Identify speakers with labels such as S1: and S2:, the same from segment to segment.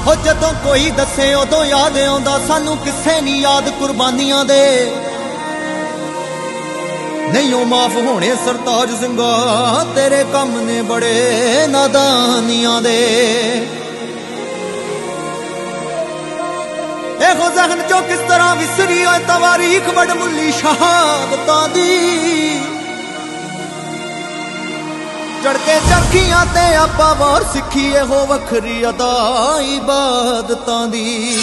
S1: हो जदों कोई दसे उदों याद आउंदा सानू किसे नहीं याद कुर्बानियां दे नहीं ओ माफ होने सरताज सिंघा तेरे कम ने बड़े नादानियां दे एहो जहन चो किस तरह विसरी होए तवारीख वडमुल्ली शहादतां दी चढ़के चरखियां ते आपा वार सिखीए हो वखरी अदा इबादतां दी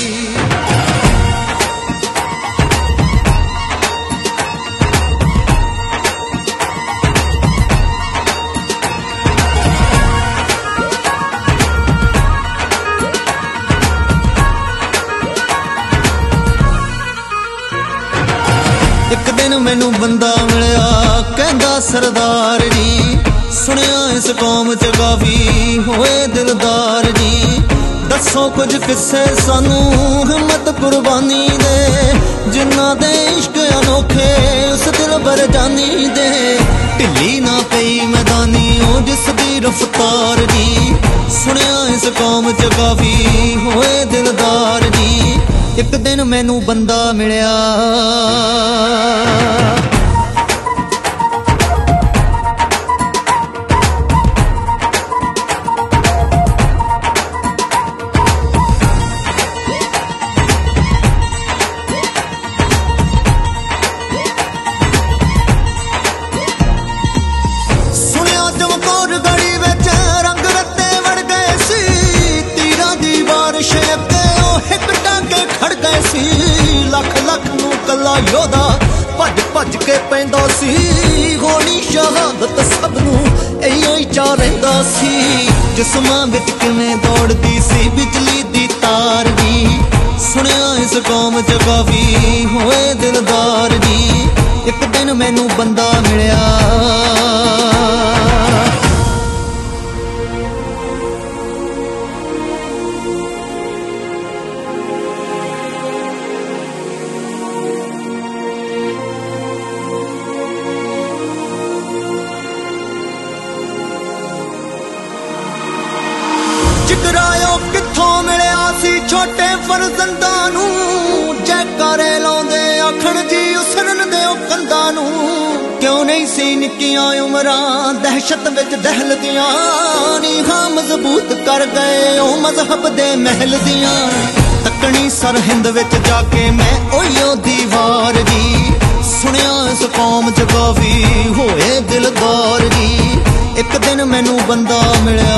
S1: एक दिन मैनू बंदा मिलया कहंदा सरदार जी सुनिया इस कौम च काफी होए दिलदार जी दसो कुछ किस्से सानू हिम्मत कुर्बानी दे जिन्ना दे इश्क अनोखे उस दिल भर जानी दे ढिली ना पई मैदानी ओ जिस दी रफ्तार जी सुनिया इस कौम च काफी होए दिलदार जी एक दिन मैनू बंदा मिलया लख लख नू कला योधा भज भज के पैंदा सी होनी शहादत सब नू इयो ही चा रहिंदा सी जिस्मां विच किवें दौड़दी सी बिजली दी तार जी सुनिया इस कौम च काफी होए दिलदार जी एक दिन मैनू बंदा मिलया जिगरायो कित्थों मिलिया सी छोटे फरजंदां नू जैकारे लाउंदे आखण जी उसरन दे कंधां नू क्यों नहीं सी निक्कियां उमरां दहशत विच दहलदियां नीहां मजबूत कर गए ओ मजहब दे महल दियां तकनी सरहिंद विच जाके मैं ओयो दीवार जी सुनिया इस कौम च काफी होए दिलदार जी एक दिन मैनू बंदा मिलया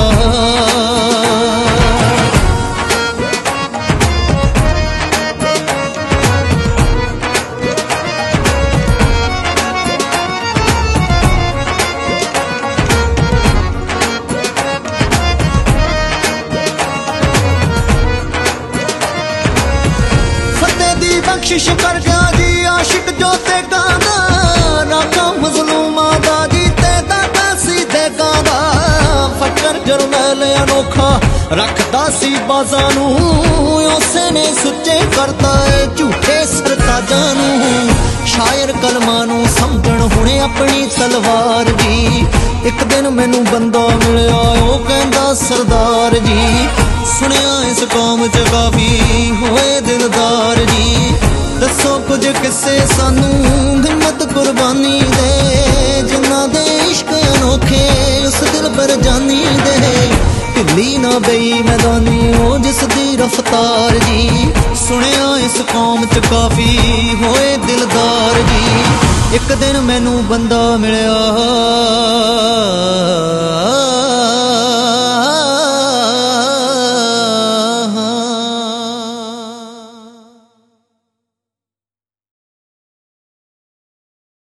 S1: बख्शिश कर गया जी आशिक जो ते गाना राखा मजलूमा दा जी ते दादा सीधे गाना फकर जरनैल अनोखा रखदा सी बाज़ा नू उसे ने सुच्चे करता है झूठे सरताजा नू शायर कलमां नू समझण हुणे अपनी तलवार जी एक दिन मैनू बंदा मिलया ओ कहंदा सरदार जी सुनिया इस कौम च काफी होए दिलदार जी दसो कुछ किस्से सानू हिम्मत कुर्बानी दे जिन्ना दे इश्क अनोखे उस दिल पर जानी दे ढिली ना बई मैदानी ओ जिस दी रफ्तार जी सुनिया इस कौम च काफी होए दिलदार जी एक दिन मैनू बंदा मिलया